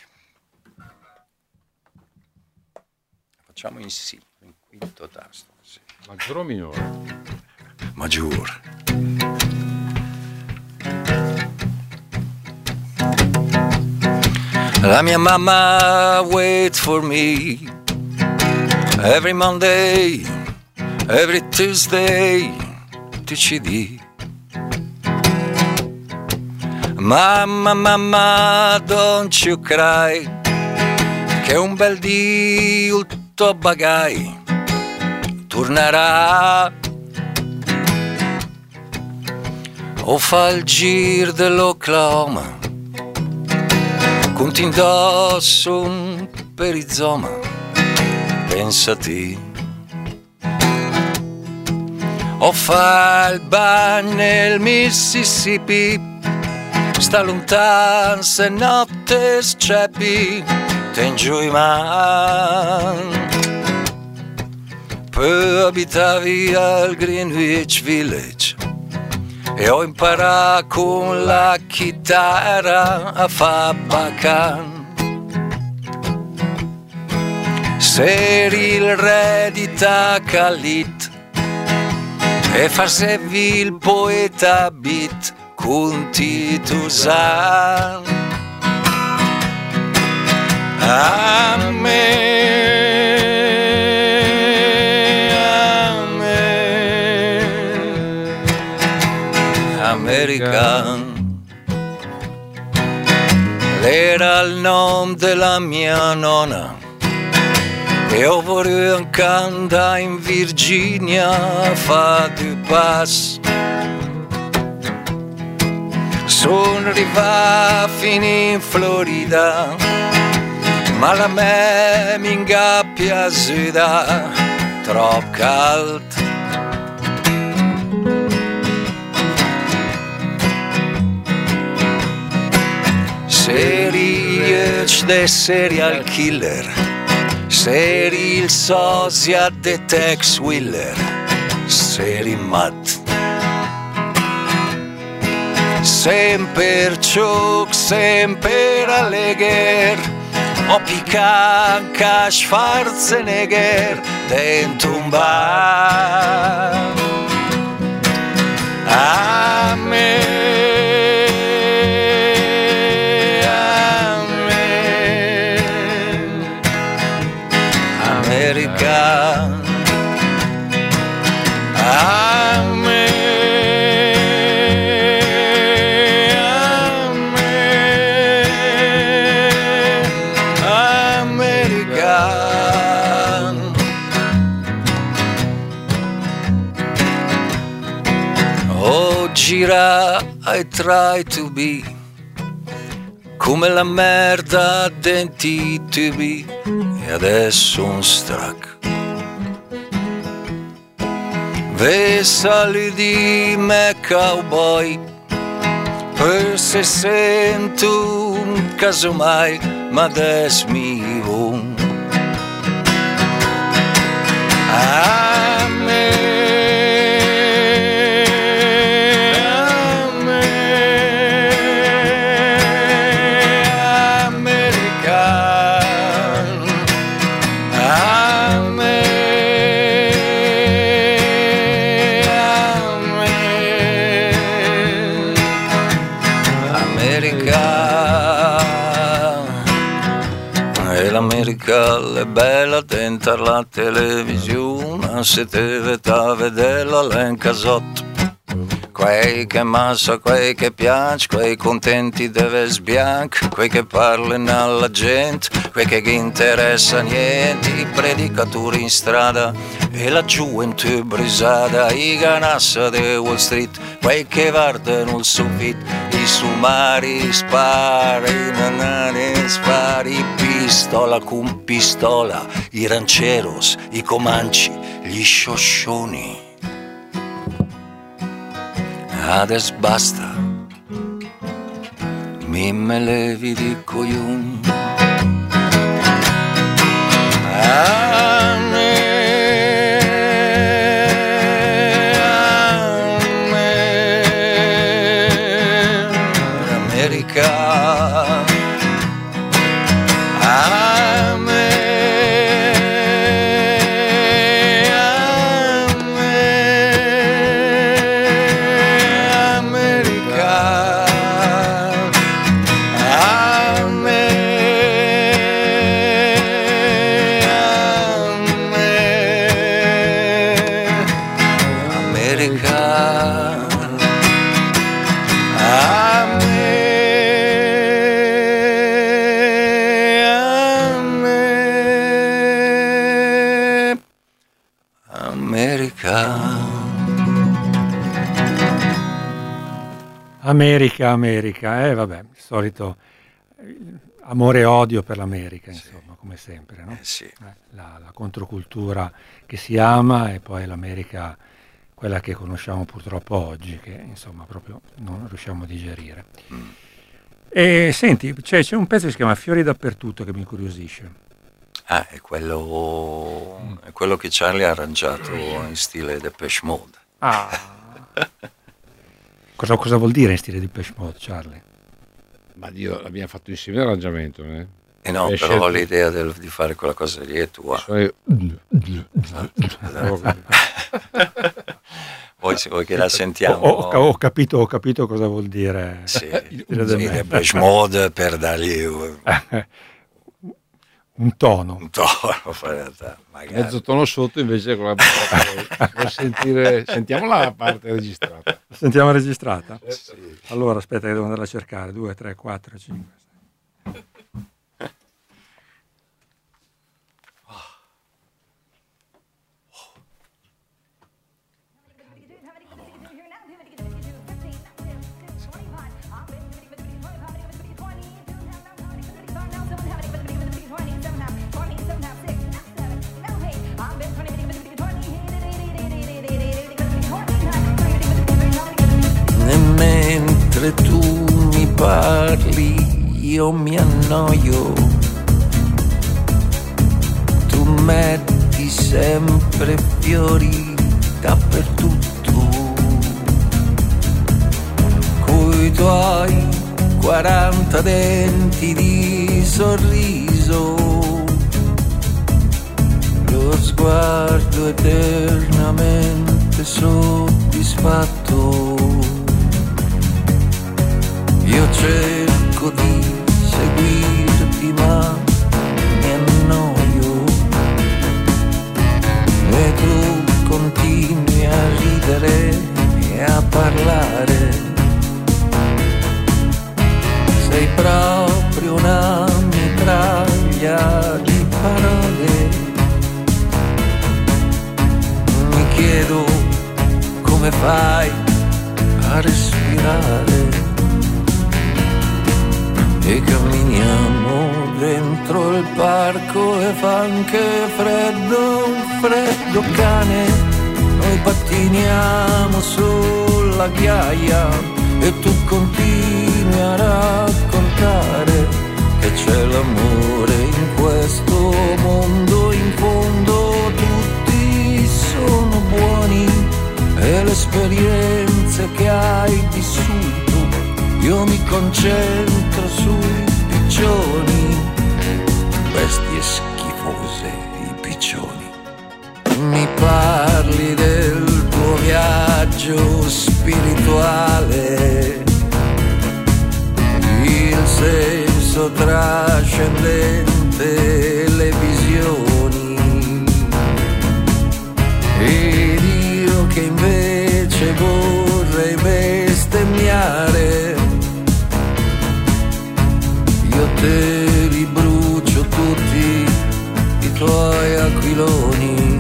Facciamo in Si, in quinto tasto. Sì. Maggiore o minore? Maggiore. La mia mamma wait for me every Monday, every Tuesday to CD. Mamma, mamma, don't you cry, che un bel dì il tuo bagai tornerà. O fa il gir dell'Oklahoma, conti indosso un perizoma, pensati. O fa il bagno nel Mississippi, sta lontan se notte sceppi, ten giù i man. Poi abitavi al Greenwich Village e ho imparato con la chitarra a fa bacan. Seri il re di Takalit e facevi il poeta beat con Titusan. American era il nome della mia nonna e ho voluto andare in Virginia a fare due passi. Sono arrivato fino in Florida, ma la me mi ingappia suda, troppo caldo. Seri de serial killer, seri il sosia de Tex Willer, seri mat. Sempre ciuc, sempre allegher, o picanca Schwarzenegger dentro un bar. Gira, I try to be come la merda denti to be, e adesso un strac. Vesali di me cowboy, per se sento un casomai, ma adesso mi voglio. L'America è bella dentro la televisione, se te vede vederla in casotto. Quei che massa, quei che piace, quei contenti deve sbianc, quei che parlano alla gente, quel che interessa niente, predicatori in strada e la gioventù brisata, i ganassa di Wall Street, quei che guardano il soffitto, i sumari spari, nanane spari, pistola con pistola, i ranceros, i comanci, gli scioscioni. Adesso basta, mi me levi di coglioni. America, America, vabbè, il solito amore e odio per l'America, insomma, come sempre, no? Sì. La controcultura che si ama e poi l'America, quella che conosciamo purtroppo oggi, che insomma proprio non riusciamo a digerire. E senti, c'è un pezzo che si chiama Fiori dappertutto che mi incuriosisce. È quello che Charlie ha arrangiato in stile Depeche Mode. Cosa vuol dire in stile Depeche Mode, Charlie? Ma Dio, l'abbiamo fatto insieme l'arrangiamento, no, però scelto... l'idea di fare quella cosa lì è tua. Vuoi che la sentiamo? Ho capito cosa vuol dire. Sì, Depeche Mode per dargli un tono. Magari. Mezzo tono sotto invece con la sentiamo la parte registrata. Sentiamo registrata? Sì. Allora aspetta che devo andare a cercare. 2, 3, 4, 5. Mentre tu mi parli io mi annoio, tu metti sempre fiori dappertutto, coi tuoi 40 denti di sorriso, lo sguardo eternamente soddisfatto. Io cerco di seguirti ma mi annoio e tu continui a ridere e a parlare. Sei proprio una mitraglia di parole. Mi chiedo come fai a respirare. E camminiamo dentro il parco e fa anche freddo, un freddo cane. Noi pattiniamo sulla ghiaia e tu continui a raccontare che c'è l'amore in questo mondo. In fondo tutti sono buoni e le esperienze che hai vissuto. Io mi concentro sui piccioni, bestie schifose i piccioni. Mi parli del tuo viaggio spirituale, il senso trascendente, le visioni, ed io che invece vorrei bestemmiare. Io te li brucio, tu aquiloni,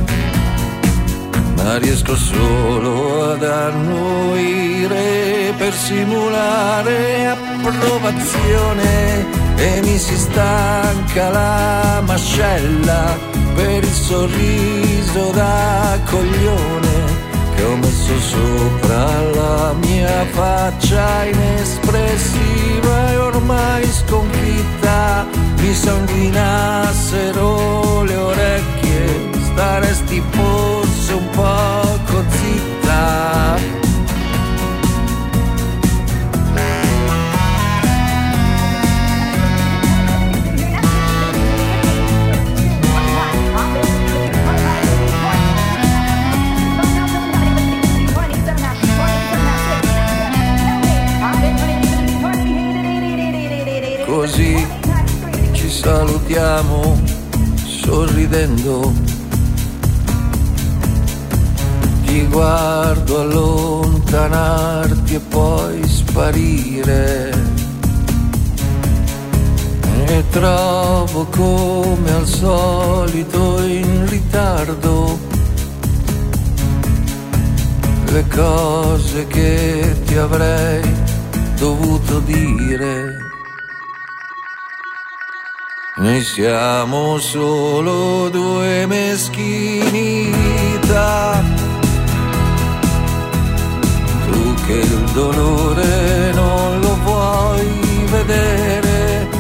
ma riesco solo ad annuire per simulare approvazione e mi si stanca la mascella per il sorriso da coglione che ho messo sopra la mia faccia inespressiva e ormai sconfitta. Mi sanguinassero le orecchie, staresti forse un poco zitta. Così ci salutiamo sorridendo, ti guardo allontanarti e poi sparire e trovo come al solito in ritardo le cose che ti avrei dovuto dire. Noi siamo solo due meschinità, tu che il dolore non lo vuoi vedere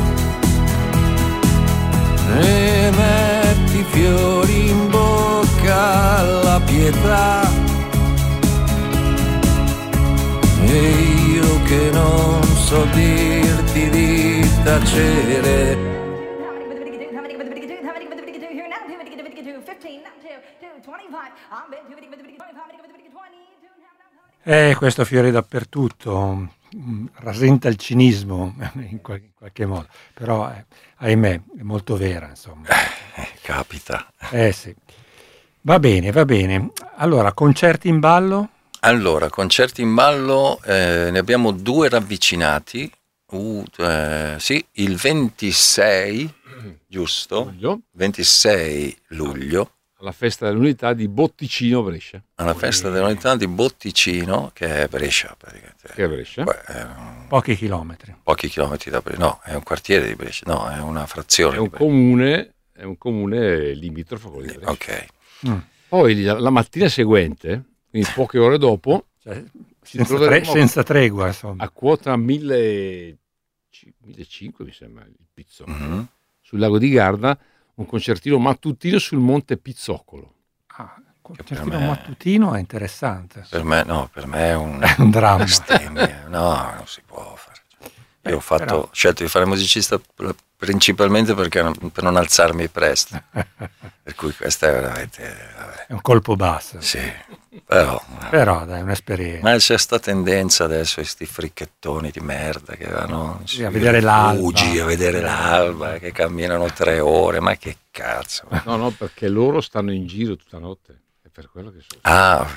e metti fiori in bocca alla pietà, e io che non so dirti di tacere. Questo fiore dappertutto rasenta il cinismo in qualche modo, però ahimè è molto vera, insomma. Capita. Sì. Va bene. Allora, concerti in ballo? Allora, concerti in ballo, ne abbiamo 2 ravvicinati. Sì, il 26, giusto? Luglio. 26 luglio. Alla festa dell'unità di Botticino, Brescia. Alla festa dell'unità di Botticino, che è Brescia praticamente. Che è Brescia? Pochi chilometri. Pochi chilometri da Brescia. No, è un quartiere di Brescia. No, è una frazione. È un comune limitrofo con Brescia. Ok. Poi la mattina seguente, quindi poche ore dopo, Cioè, ci senza tregua, insomma. a quota 1500 mi sembra il Pizzo, sul lago di Garda, un concertino mattutino sul Monte Pizzoccolo. Concertino mattutino è interessante. Per me è un dramma. bestemmia. No, non si può fare. Io ho scelto di fare musicista principalmente per non alzarmi presto. Per cui questo è veramente... È un colpo basso. Sì, però dai, è un'esperienza. Ma c'è sta tendenza adesso, questi fricchettoni di merda che vanno a vedere l'alba. A vedere l'alba, che camminano 3 ore, ma che cazzo. No, perché loro stanno in giro tutta notte. È per quello che sono.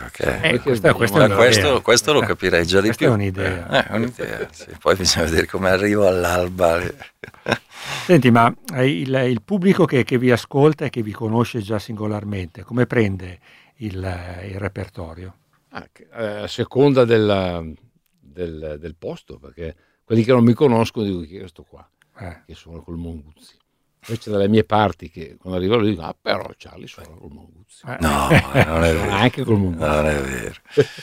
Ok. Questo lo capirei già di più. È un'idea. È un'idea, sì. Poi bisogna vedere come arrivo all'alba. Senti, ma il pubblico che vi ascolta e che vi conosce già singolarmente, come prende il repertorio? A seconda del posto, perché quelli che non mi conoscono dico chi è questo qua, che suona col Monguzzi. Invece dalle mie parti che quando arrivo lì dico però Charlie suona col Monguzzi. No, non è vero. Anche col Monguzzi. Non è vero.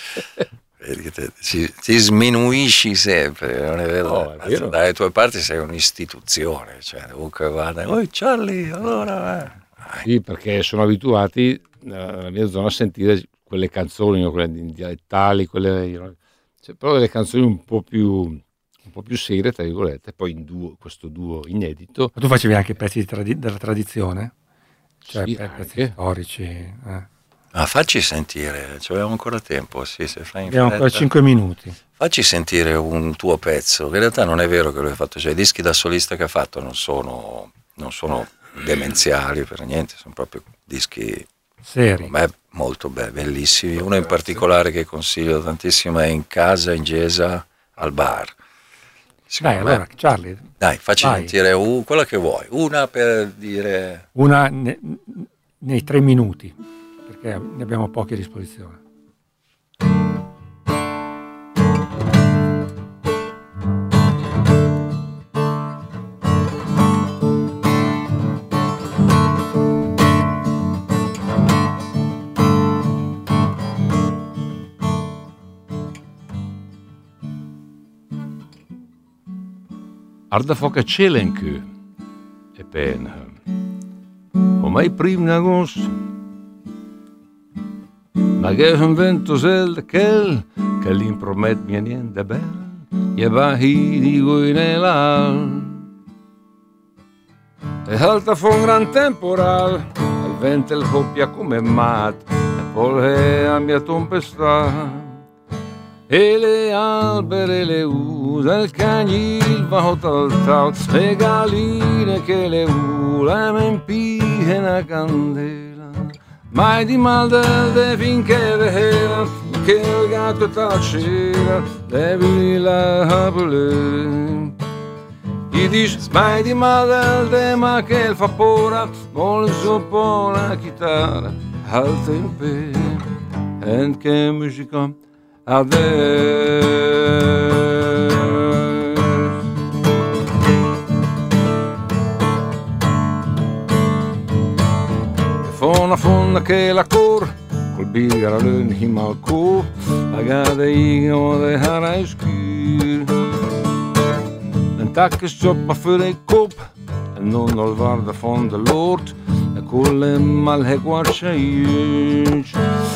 Ti sminuisci sempre, non è vero? No, è vero. Dalle tue parti sei un'istituzione, cioè ovunque vada, Charlie, allora Sì, perché sono abituati nella mia zona a sentire quelle canzoni, quelle dialettali, però delle canzoni un po' più serie, tra virgolette, poi in duo, questo duo inedito. Ma tu facevi anche pezzi della tradizione? Cioè Sì, pezzi storici? facci sentire, abbiamo ancora tempo, sì, se fai in Abbiamo ancora 5 minuti. Facci sentire un tuo pezzo, che in realtà non è vero che lui ha fatto, cioè i dischi da solista che ha fatto non sono demenziali per niente, sono proprio dischi seri, molto bellissimi. Uno in particolare che consiglio tantissimo è In casa in Gesa al bar. Dai, allora Charlie, dai, facci sentire quella che vuoi, una per dire... Una nei 3 minuti, perché ne abbiamo pochi a disposizione. Arda foca celenkö e penhum. O mai prim d'agosto, ma che un vento sel quel che l'impromet mi niente bel, e bahi di guinelal. E alta fu un gran temporal, il vento il coppia come mat, e poi a mia tempestà. E le albere le usa, il cagnil va tal tal, le galline che le ula, me impie una candela. Mai di mal de finché vera, che il gatto tacera, devi la apple. Gli dice mai di mal de ma che il fa pora, vuole sopra la chitarra, al tempo, e che musica. Adeus. Fonna che la cor col bigara lön himal ko agade ingo de hara skur en takke stoppa för en kop en non al varda von de lord e kolle mal he guarchaius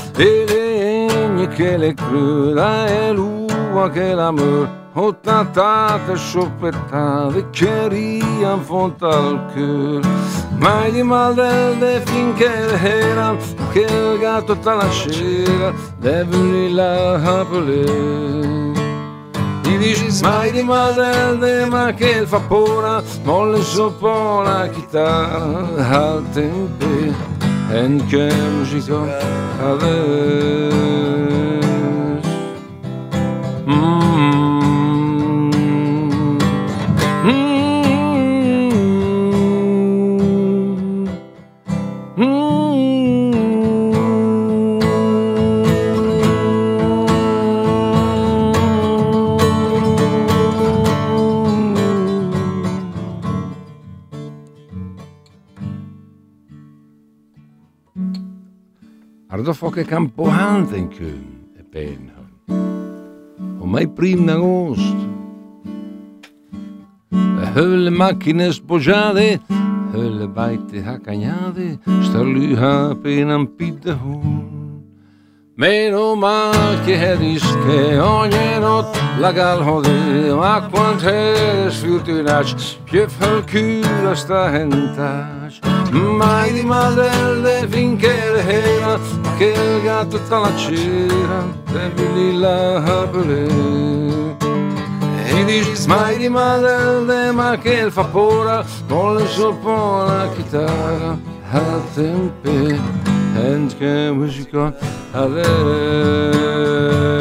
che le cruda e l'ua che l'amor ho tantate sciopettate che rian fonta al cœur mai di mal de finché era che il gatto te la scera deve la apple gli dici mai di mal de ma che il fa pora molle sopra la chitarra al tempo en che musica adeus. Arda foca campo hanten kun e penhum. O mai prim d'agosto. E hölle macchine sboggiate, hölle baite haccagnate, star lui appena un pidda hon. Meno mal che rische ogni notte la galhode, ma quante sfortunaci, che fa il culo sta hentaci. Mai di madelle finché era che il gatto te la cera devi la apple e dici mai di madelle ma che il fa pora vuole sopra la chitarra a tempe e che musica adesso.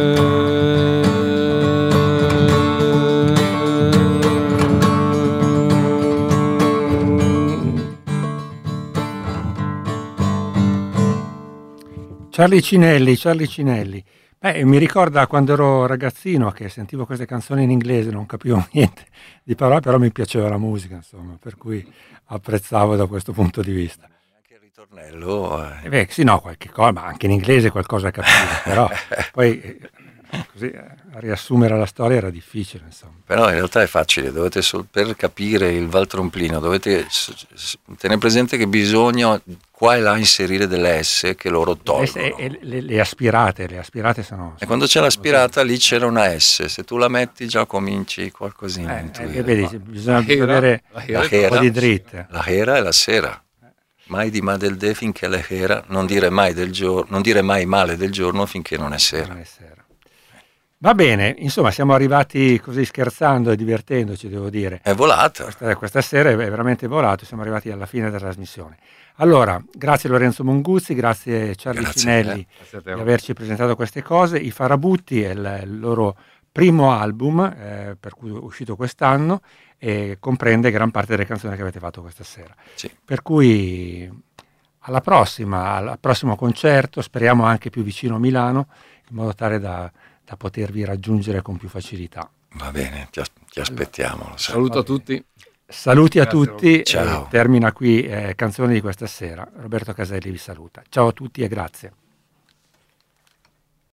Charlie Cinelli. Beh, mi ricorda quando ero ragazzino che sentivo queste canzoni in inglese, non capivo niente di parole, però mi piaceva la musica, insomma, per cui apprezzavo da questo punto di vista. Anche il ritornello. Sì, no, qualche cosa, ma anche in inglese qualcosa capivo, però poi così a riassumere la storia era difficile, insomma. Però in realtà è facile, per capire il Valtromplino dovete tenere presente che bisogna qua e là inserire delle S che loro tolgono. Le aspirate sono... E quando c'è l'aspirata lì c'era una S, se tu la metti già cominci qualcosina a intuire. Vedi, bisogna avere un po' di dritte. La hera e la sera. Mai di ma del de finché la hera, non dire mai del giorno, non dire mai male del giorno finché non è sera. Non è sera. Va bene, insomma siamo arrivati così scherzando e divertendoci, devo dire. È volata. Questa sera è veramente volato, siamo arrivati alla fine della trasmissione. Allora, grazie Lorenzo Monguzzi, grazie Charlie Cinelli di averci presentato queste cose. I Farabutti è il loro primo album, per cui è uscito quest'anno, e comprende gran parte delle canzoni che avete fatto questa sera. Sì. Per cui alla prossima, al prossimo concerto, speriamo anche più vicino a Milano, in modo tale da potervi raggiungere con più facilità. Va bene, ti aspettiamo. Lo sai. Saluto a tutti. Saluti a Grazie, tutti, ciao. termina qui Canzoni di questa sera. Roberto Caselli vi saluta. Ciao a tutti e grazie.